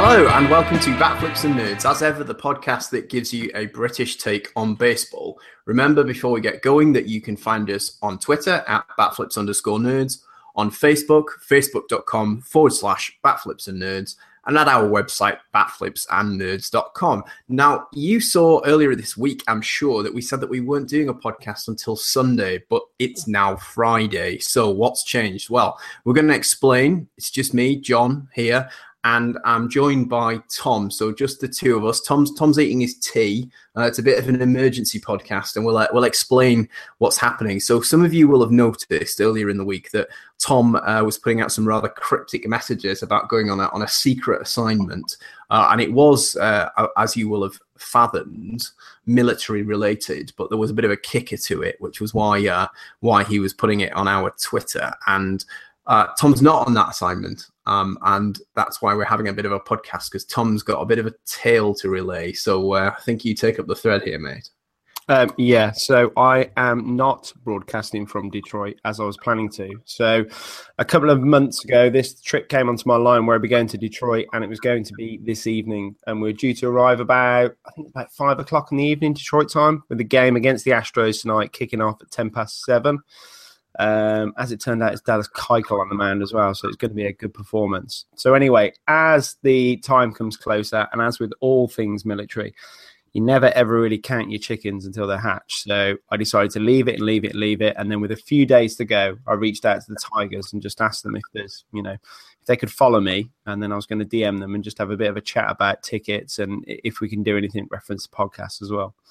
Hello and welcome to Batflips and Nerds, as ever the podcast that gives you a British take on baseball. Remember before we get going that you can find us on Twitter at @Batflips_nerds, on Facebook, facebook.com/Batflips and Nerds, and at our website, batflipsandnerds.com. Now, you saw earlier this week, I'm sure, that we said that we weren't doing a podcast until Sunday, but it's now Friday. So what's changed? Well, we're going to explain. It's just me, John, here, and I'm joined by Tom. So just the two of us. Tom's eating his tea. It's a bit of an emergency podcast, and we'll explain what's happening. So some of you will have noticed earlier in the week that Tom was putting out some rather cryptic messages about going on a secret assignment, and it was, as you will have fathomed, military related. But there was a bit of a kicker to it, which was why he was putting it on our Twitter. And Tom's not on that assignment, and that's why we're having a bit of a podcast, because Tom's got a bit of a tale to relay. So I think you take up the thread here, mate. Yeah, so I am not broadcasting from Detroit as I was planning to. So a couple of months ago, this trip came onto my line where I'd be going to Detroit, and it was going to be this evening. And we're due to arrive about 5 o'clock in the evening, Detroit time, with the game against the Astros tonight kicking off at 7:10. As it turned out, it's Dallas Keuchel on the mound as well, so it's going to be a good performance. So anyway, as the time comes closer, and as with all things military, you never ever really count your chickens until they're hatched. So I decided to leave it. And then with a few days to go, I reached out to the Tigers and just asked them if there's, if they could follow me. And then I was going to DM them and just have a bit of a chat about tickets and if we can do anything reference to podcasts as well.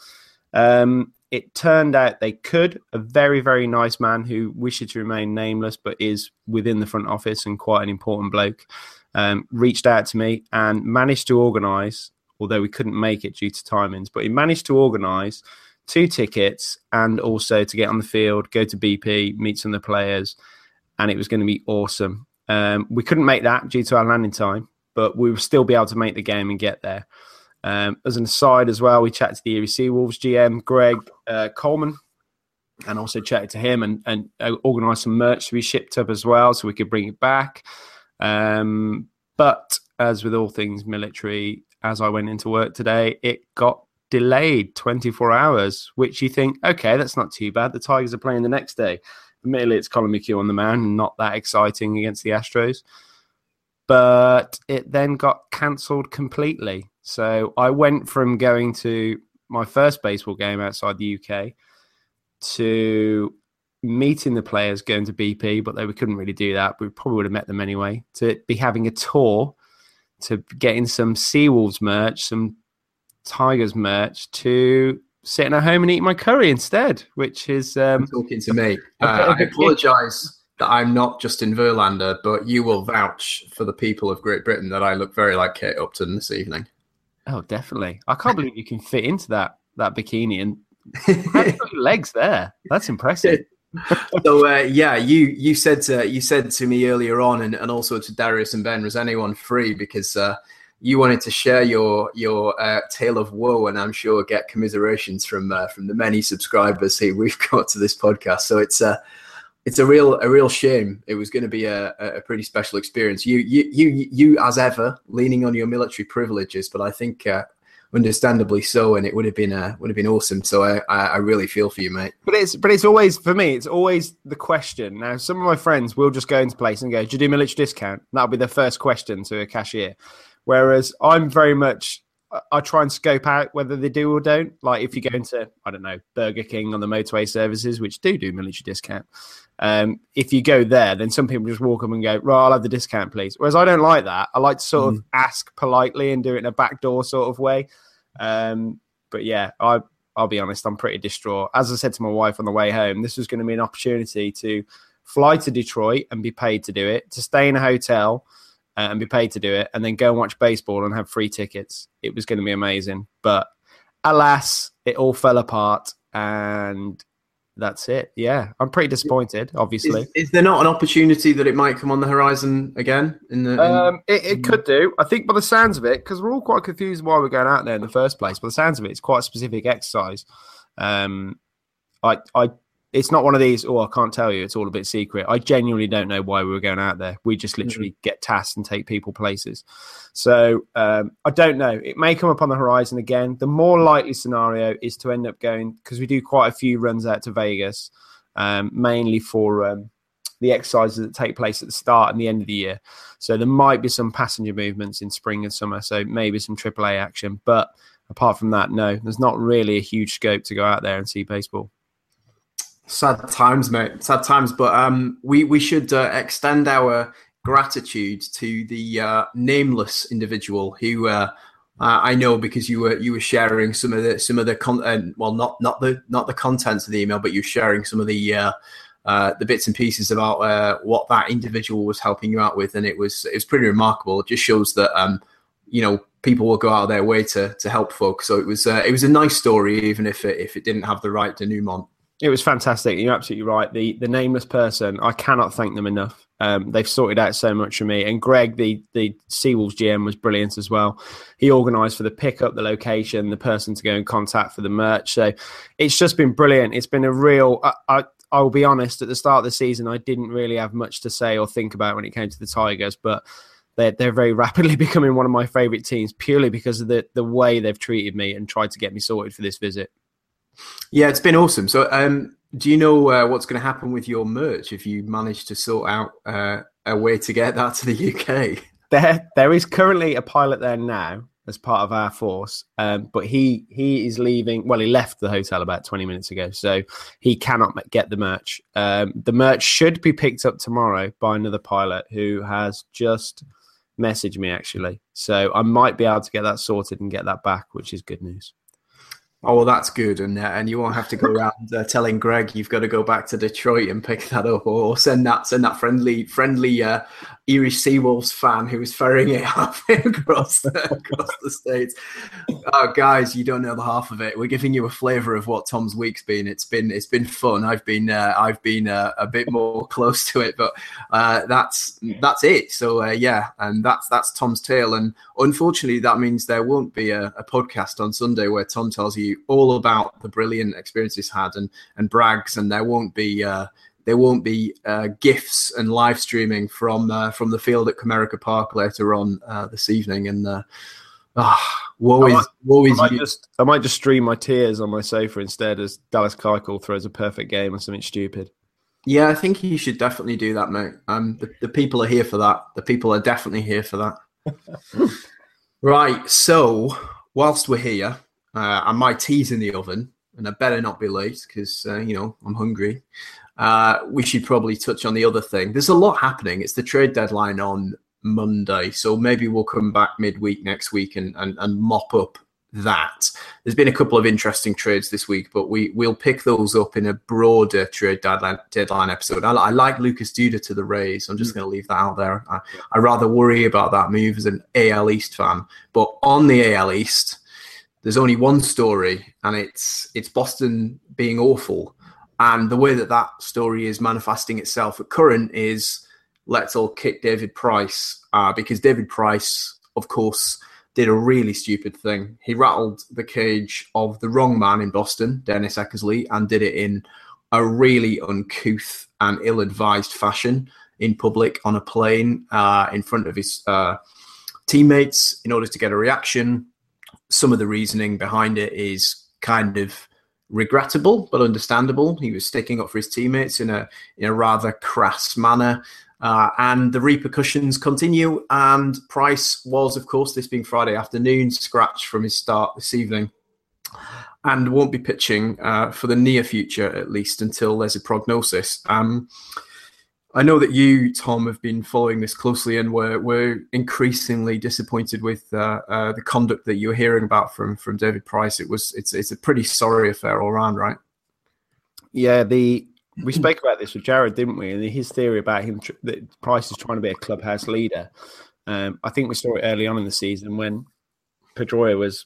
It turned out they could. A very, very nice man who wishes to remain nameless, but is within the front office and quite an important bloke, reached out to me and managed to organise, although we couldn't make it due to timings, but he managed to organise 2 tickets and also to get on the field, go to BP, meet some of the players, and it was going to be awesome. We couldn't make that due to our landing time, but we will still be able to make the game and get there. As an aside as well, we chatted to the Erie Seawolves GM, Greg Coleman, and also chatted to him and organised some merch to be shipped up as well so we could bring it back. But as with all things military, as I went into work today, it got delayed 24 hours, which you think, okay, that's not too bad. The Tigers are playing the next day. Admittedly, it's Colin McHugh on the mound and not that exciting against the Astros. But it then got cancelled completely. So I went from going to my first baseball game outside the UK to meeting the players, going to BP, but we couldn't really do that. We probably would have met them anyway, to be having a tour, to getting some Seawolves merch, some Tigers merch, to sitting at home and eating my curry instead, which is... talking to me. I apologise that I'm not Justin Verlander, but you will vouch for the people of Great Britain that I look very like Kate Upton this evening. Oh, definitely. I can't believe you can fit into that bikini and have got your legs there. That's impressive. So you said to me earlier on, and also to Darius and Ben, was anyone free, because you wanted to share your tale of woe, and I'm sure get commiserations from the many subscribers who we've got to this podcast. So it's a real shame. It was going to be a pretty special experience. You as ever leaning on your military privileges, but I think understandably so, and it would have been awesome. So I really feel for you, mate. But it's always, for me, it's always the question. Now, some of my friends will just go into place and go, "Do you do military discount?" That'll be their first question to a cashier. Whereas I'm very much, I try and scope out whether they do or don't. Like if you go into, I don't know, Burger King on the motorway services, which do military discount. If you go there, then some people just walk up and go, "Right, I'll have the discount, please." Whereas I don't like that. I like to sort of ask politely and do it in a backdoor sort of way. But yeah, I'll be honest, I'm pretty distraught. As I said to my wife on the way home, this was going to be an opportunity to fly to Detroit and be paid to do it, to stay in a hotel and be paid to do it, and then go and watch baseball and have free tickets. It was going to be amazing. But alas, it all fell apart, and that's it. Yeah, I'm pretty disappointed, obviously. Is there not an opportunity that it might come on the horizon again? It could do. I think by the sounds of it, because we're all quite confused why we're going out there in the first place, by the sounds of it, it's quite a specific exercise. I it's not one of these, I can't tell you, it's all a bit secret. I genuinely don't know why we were going out there. We just literally get tasked and take people places. So I don't know. It may come up on the horizon again. The more likely scenario is to end up going, because we do quite a few runs out to Vegas, mainly for the exercises that take place at the start and the end of the year. So there might be some passenger movements in spring and summer, so maybe some AAA action. But apart from that, no, there's not really a huge scope to go out there and see baseball. Sad times, mate. Sad times. But we should extend our gratitude to the nameless individual who I know, because you were sharing some of the content. Well, not the contents of the email, but you're sharing some of the bits and pieces about what that individual was helping you out with, and it was pretty remarkable. It just shows that people will go out of their way to help folks. So it was a nice story, even if it didn't have the right denouement. It was fantastic. You're absolutely right. The nameless person, I cannot thank them enough. They've sorted out so much for me. And Greg, the Seawolves GM, was brilliant as well. He organised for the pickup, the location, the person to go and contact for the merch. So it's just been brilliant. It's been a real... I will be honest, at the start of the season, I didn't really have much to say or think about when it came to the Tigers, but they're very rapidly becoming one of my favourite teams purely because of the way they've treated me and tried to get me sorted for this visit. Yeah, it's been awesome. So do you know what's going to happen with your merch if you manage to sort out a way to get that to the UK? There is currently a pilot there now as part of our force, but he is leaving. Well, he left the hotel about 20 minutes ago, so he cannot get the merch. The merch should be picked up tomorrow by another pilot who has just messaged me, actually. So I might be able to get that sorted and get that back, which is good news. Oh, well, that's good, and you won't have to go around telling Greg you've got to go back to Detroit and pick that up, or send that friendly Erie Seawolves fan who is ferrying it halfway across the states. Oh, guys, you don't know the half of it. We're giving you a flavour of what Tom's week's been. It's been fun. I've been a bit more close to it, but that's it. So and that's Tom's tale. And unfortunately, that means there won't be a podcast on Sunday where Tom tells you all about the brilliant experience he's had and brags, and there won't be gifts and live streaming from the field at Comerica Park later on this evening. And woe is you. I might just stream my tears on my sofa instead as Dallas Keuchel throws a perfect game or something stupid. Yeah, I think you should definitely do that, mate. The people are here for that. The people are definitely here for that. Right, so whilst we're here, and my tea's in the oven, and I better not be late because, I'm hungry. We should probably touch on the other thing. There's a lot happening. It's the trade deadline on Monday, so maybe we'll come back midweek next week and mop up that. There's been a couple of interesting trades this week, but we'll pick those up in a broader trade deadline episode. I like Lucas Duda to the Rays. I'm just going to leave that out there. I rather worry about that move as an AL East fan. But on the AL East, there's only one story, and it's Boston being awful. And the way that story is manifesting itself at current is let's all kick David Price, because David Price, of course, did a really stupid thing. He rattled the cage of the wrong man in Boston, Dennis Eckersley, and did it in a really uncouth and ill-advised fashion in public on a plane in front of his teammates in order to get a reaction. Some of the reasoning behind it is kind of regrettable but understandable. He was sticking up for his teammates in a rather crass manner, and the repercussions continue. And Price was, of course, this being Friday afternoon, scratched from his start this evening and won't be pitching for the near future, at least until there's a prognosis. I know that you, Tom, have been following this closely, and we're increasingly disappointed with the conduct that you're hearing about from David Price. It's a pretty sorry affair all around, right? Yeah, we spoke about this with Jared, didn't we? And his theory about him that Price is trying to be a clubhouse leader. I think we saw it early on in the season when Pedroia was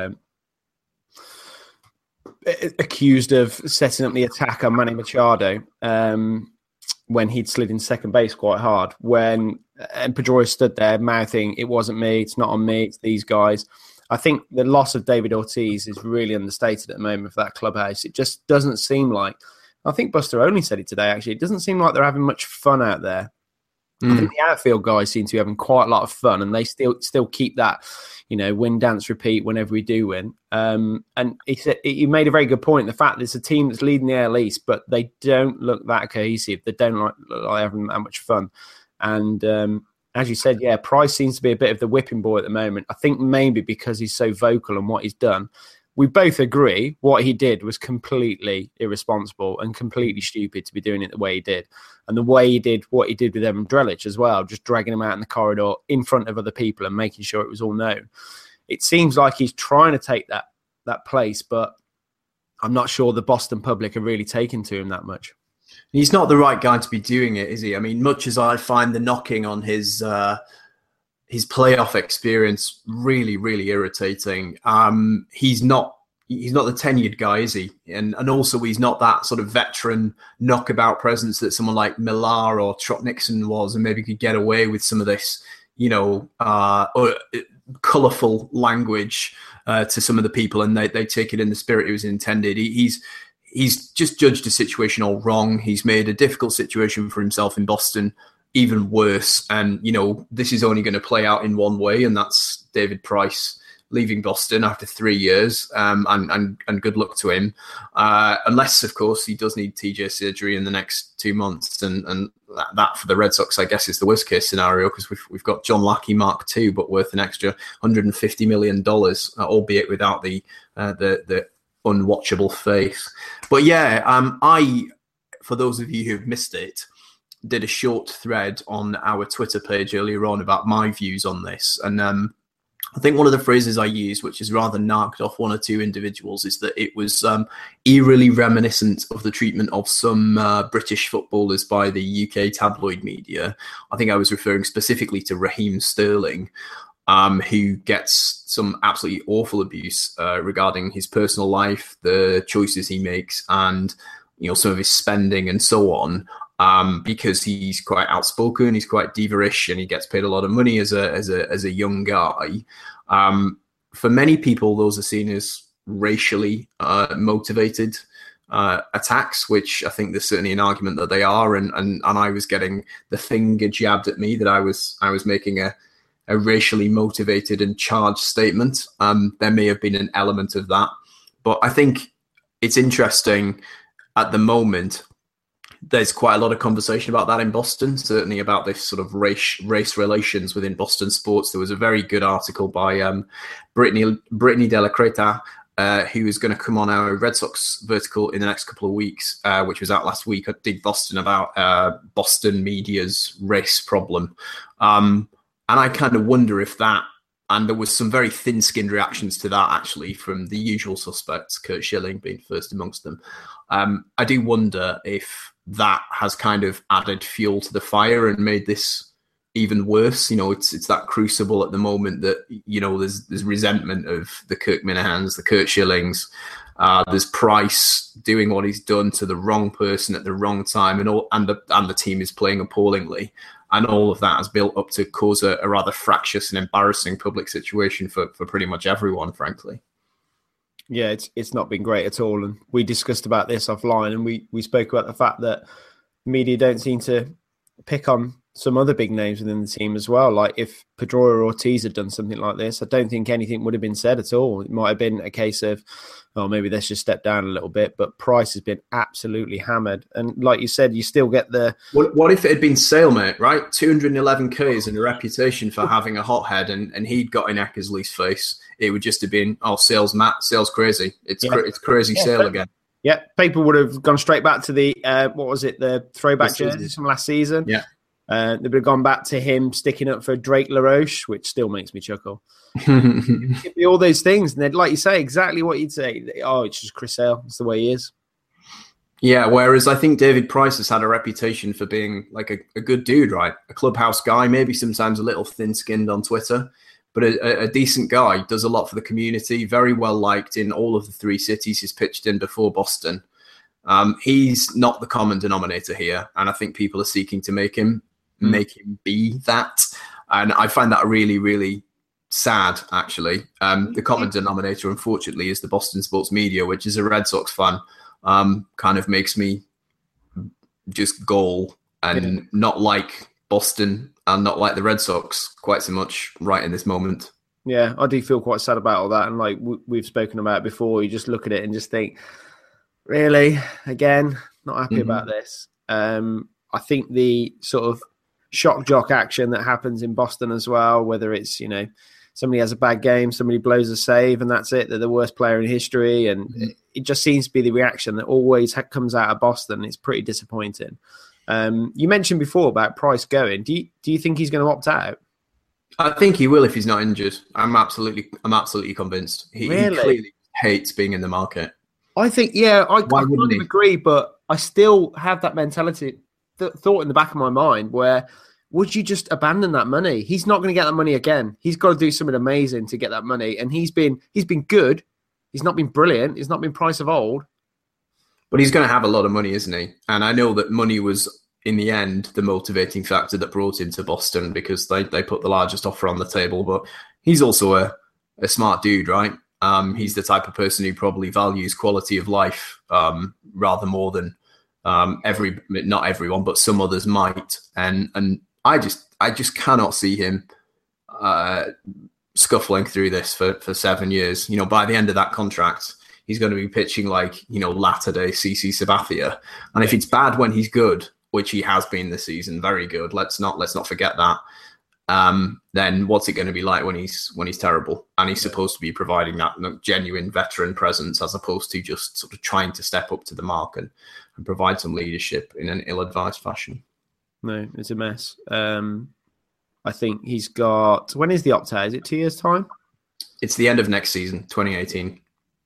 accused of setting up the attack on Manny Machado. When he'd slid in second base quite hard, and Pedroia stood there mouthing, "It wasn't me, it's not on me, it's these guys." I think the loss of David Ortiz is really understated at the moment for that clubhouse. It just doesn't seem like I think Buster Olney said it today, actually. It doesn't seem like they're having much fun out there. I think the outfield guys seem to be having quite a lot of fun, and they still keep that, win, dance, repeat whenever we do win. And he said you made a very good point. The fact there's a team that's leading the AL East, but they don't look that cohesive. They don't look like having that much fun. And as you said, Price seems to be a bit of the whipping boy at the moment. I think maybe because he's so vocal on what he's done. We both agree what he did was completely irresponsible and completely stupid to be doing it the way he did. And the way he did what he did with Evan Drellich as well, just dragging him out in the corridor in front of other people and making sure it was all known. It seems like he's trying to take that place, but I'm not sure the Boston public are really taking to him that much. He's not the right guy to be doing it, is he? I mean, much as I find the knocking on his playoff experience really, really irritating. He's not the tenured guy, is he? And also he's not that sort of veteran knockabout presence that someone like Millar or Trot Nixon was, and maybe could get away with some of this, colourful language to some of the people, and they take it in the spirit it was intended. He's just judged a situation all wrong. He's made a difficult situation for himself in Boston even worse. And, this is only going to play out in one way, and that's David Price leaving Boston after 3 years. And good luck to him. Unless, of course, he does need TJ surgery in the next 2 months. And that for the Red Sox, I guess, is the worst case scenario, because we've got John Lackey Mark II, but worth an extra $150 million, albeit without the unwatchable face. But I, for those of you who've missed it, did a short thread on our Twitter page earlier on about my views on this. And I think one of the phrases I used, which is rather narked off one or two individuals, is that it was eerily reminiscent of the treatment of some British footballers by the UK tabloid media. I think I was referring specifically to Raheem Sterling, who gets some absolutely awful abuse regarding his personal life, the choices he makes, and some of his spending and so on. Because he's quite outspoken, he's quite diva-ish, and he gets paid a lot of money as a young guy. For many people, those are seen as racially motivated attacks, which I think there's certainly an argument that they are. And I was getting the finger jabbed at me that I was making a racially motivated and charged statement. There may have been an element of that, but I think it's interesting at the moment. There's quite a lot of conversation about that in Boston, certainly about this sort of race relations within Boston sports. There was a very good article by Brittany Della Creta, who is going to come on our Red Sox vertical in the next couple of weeks, which was out last week. I did Boston about Boston media's race problem. And I kind of wonder if that, and there was some very thin-skinned reactions to that, actually, from the usual suspects, Curt Schilling being first amongst them. I do wonder if that has kind of added fuel to the fire and made this even worse. It's that crucible at the moment that, there's resentment of the Kirk Minahans, the Curt Schillings. There's Price doing what he's done to the wrong person at the wrong time, and the team is playing appallingly. And all of that has built up to cause a rather fractious and embarrassing public situation for pretty much everyone, frankly. Yeah, it's not been great at all. And we discussed about this offline, and we spoke about the fact that media don't seem to pick on some other big names within the team as well. Like if Pedroia or Ortiz had done something like this, I don't think anything would have been said at all. It might have been a case of, maybe let's just step down a little bit. But Price has been absolutely hammered. And like you said, you still get the... What if it had been Salemate, right? 211 Ks and a reputation for having a hothead, and he'd got in Eckersley's face. It would just have been, Sale's crazy. It's crazy Sale again. Yeah, people would have gone straight back to the, the throwback jerseys from last season. Yeah. They would have gone back to him sticking up for Drake LaRoche, which still makes me chuckle. It'd be all those things. And they'd, like you say, exactly what you'd say. Oh, it's just Chris Sale. It's the way he is. Yeah, whereas I think David Price has had a reputation for being like a good dude, right? A clubhouse guy, maybe sometimes a little thin-skinned on Twitter, but a decent guy, does a lot for the community, very well liked in all of the three cities he's pitched in before Boston. He's not the common denominator here, and I think people are seeking to make him be that. And I find that really, really sad, actually. The common denominator, unfortunately, is the Boston sports media, which is a Red Sox fan. Kind of makes me just goal, and not like Boston and not like the Red Sox quite so much right in this moment. Yeah, I do feel quite sad about all that. And like we've spoken about before, you just look at it and just think, really, again, not happy about this. I think the sort of shock jock action that happens in Boston as well, whether it's, somebody has a bad game, somebody blows a save, and that's it. They're the worst player in history. And it just seems to be the reaction that always comes out of Boston. It's pretty disappointing. You mentioned before about Price going. Do you think he's going to opt out? I think he will if he's not injured. I'm absolutely convinced. He clearly hates being in the market. I think, I kind of agree, but I still have that mentality, thought in the back of my mind where, would you just abandon that money? He's not going to get that money again. He's got to do something amazing to get that money. And he's been good. He's not been brilliant. He's not been Price of old. But he's going to have a lot of money, isn't he? And I know that money was, in the end, the motivating factor that brought him to Boston, because they put the largest offer on the table. But he's also a smart dude, right? He's the type of person who probably values quality of life rather more than not everyone, but some others might. And I just cannot see him scuffling through this for 7 years. By the end of that contract, he's going to be pitching like, latter-day CC Sabathia. And if it's bad when he's good, which he has been this season, very good. Let's not forget that. Then what's it going to be like when he's terrible? And he's supposed to be providing that genuine veteran presence, as opposed to just sort of trying to step up to the mark and provide some leadership in an ill-advised fashion. No, it's a mess. I think he's got... When is the opt-out? Is it 2 years' time? It's the end of next season, 2018.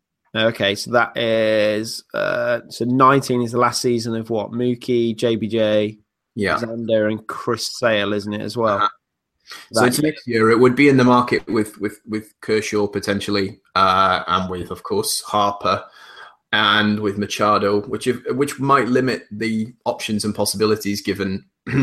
Okay, so that is... so 19 is the last season of what? Mookie, JBJ, Xander, and Chris Sale, isn't it, as well? So it's next year. It would be in the market with Kershaw potentially, and with, of course, Harper, and with Machado, which might limit the options and possibilities given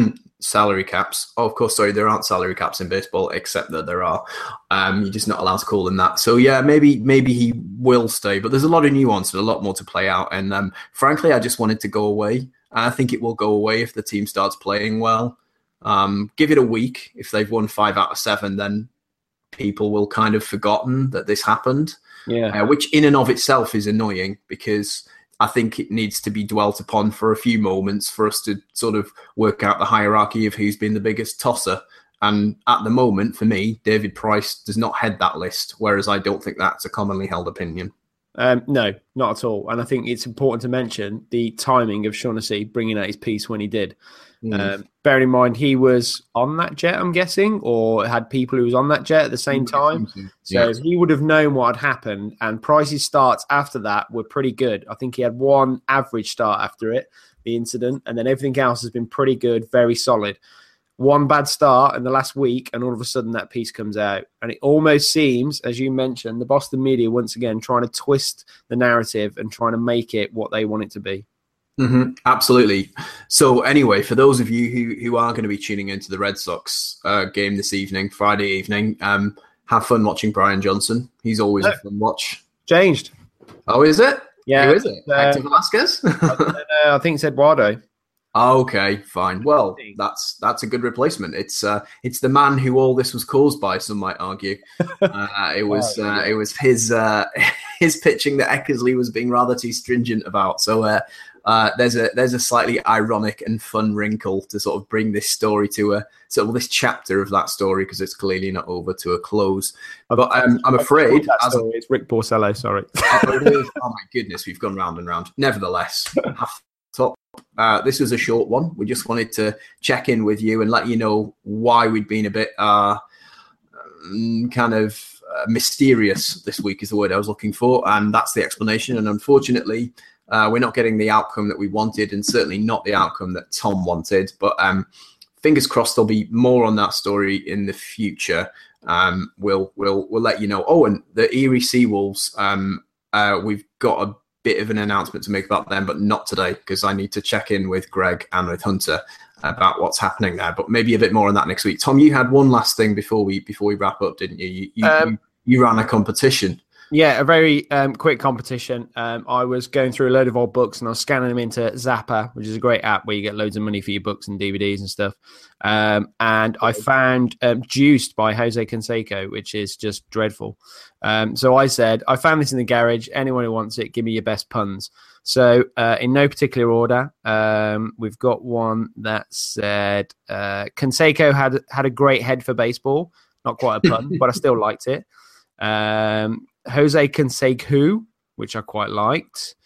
salary caps. Oh, of course, sorry, there aren't salary caps in baseball, except that there are. You're just not allowed to call them that. So yeah, maybe he will stay, but there's a lot of nuance and a lot more to play out. And frankly, I just wanted to go away. And I think it will go away if the team starts playing well. Give it a week. If they've won 5 out of 7, then people will kind of forgotten that this happened. Yeah, which in and of itself is annoying, because I think it needs to be dwelt upon for a few moments for us to sort of work out the hierarchy of who's been the biggest tosser. And at the moment, for me, David Price does not head that list, whereas I don't think that's a commonly held opinion. No, not at all. And I think it's important to mention the timing of Shaughnessy bringing out his piece when he did. Bearing in mind, he was on that jet, I'm guessing, or had people who was on that jet at the same time. So he would have known what had happened. And Price's starts after that were pretty good. I think he had one average start after it, the incident, and then everything else has been pretty good, very solid. One bad start in the last week, and all of a sudden that piece comes out. And it almost seems, as you mentioned, the Boston media once again trying to twist the narrative and trying to make it what they want it to be. Absolutely. So anyway, for those of you who are going to be tuning into the Red Sox game this evening, Friday evening, have fun watching Brian Johnson. He's always a fun watch. Changed. Oh, is it? Yeah. Who is it? Hector Velasquez? I think it's Eduardo. Okay, fine. Well, that's a good replacement. It's the man who all this was caused by, some might argue. It was his pitching that Eckersley was being rather too stringent about. So there's a slightly ironic and fun wrinkle to sort of bring this story to this chapter of that story, because it's clearly not over to a close. But I'm afraid it's Rick Porcello. Sorry. Oh my goodness, we've gone round and round. Nevertheless, this was a short one. We just wanted to check in with you and let you know why we'd been a bit mysterious this week is the word I was looking for, and that's the explanation. And unfortunately, we're not getting the outcome that we wanted, and certainly not the outcome that Tom wanted. But fingers crossed, there'll be more on that story in the future. We'll let you know. Oh, and the Erie Seawolves, we've got a bit of an announcement to make about them, but not today, because I need to check in with Greg and with Hunter about what's happening there. But maybe a bit more on that next week. Tom, you had one last thing before we wrap up, didn't you? You ran a competition. Yeah, a very quick competition. I was going through a load of old books and I was scanning them into Zapper, which is a great app where you get loads of money for your books and DVDs and stuff. And I found Juiced by Jose Canseco, which is just dreadful. So I said, I found this in the garage. Anyone who wants it, give me your best puns. So in no particular order, we've got one that said Canseco had a great head for baseball. Not quite a pun, but I still liked it. Jose Canseco, which I quite liked.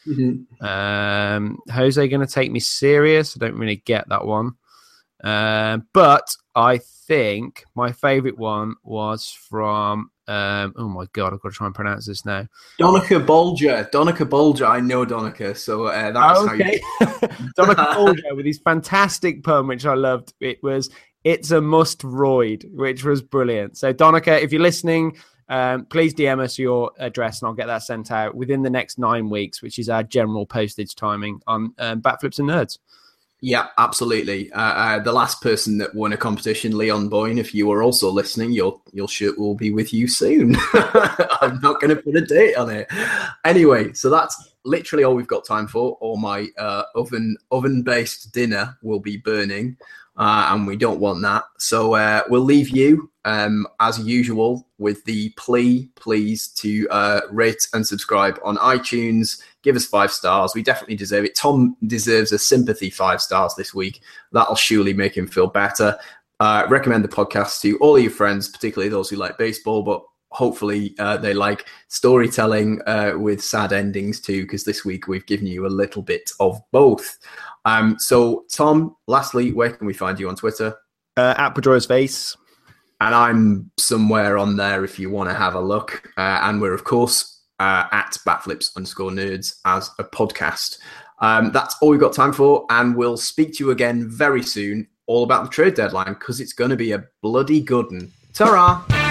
Jose going to take me serious. I don't really get that one. But I think my favourite one was from, oh my God, I've got to try and pronounce this now. Donica Bolger. I know Donica, so that's okay. Donica Bolger with his fantastic poem, which I loved. It was, "It's a must roid," which was brilliant. So Donica, if you're listening, please DM us your address and I'll get that sent out within the next 9 weeks, which is our general postage timing on Backflips and Nerds. Yeah, absolutely. The last person that won a competition, Leon Boyne, if you are also listening, your shirt will be with you soon. I'm not going to put a date on it. Anyway, so that's literally all we've got time for, or my oven-based dinner will be burning, and we don't want that. So we'll leave you, as usual, with the plea, please, to rate and subscribe on iTunes. Give us 5 stars. We definitely deserve it. Tom deserves a sympathy 5 stars this week. That'll surely make him feel better. Recommend the podcast to all of your friends, particularly those who like baseball, but hopefully they like storytelling with sad endings too, because this week we've given you a little bit of both. So, Tom, lastly, where can we find you on Twitter? At Pedro's Face. And I'm somewhere on there if you want to have a look. And we're, of course, at Backflips_Nerds as a podcast. That's all we've got time for. And we'll speak to you again very soon, all about the trade deadline, because it's going to be a bloody good one. Ta-ra!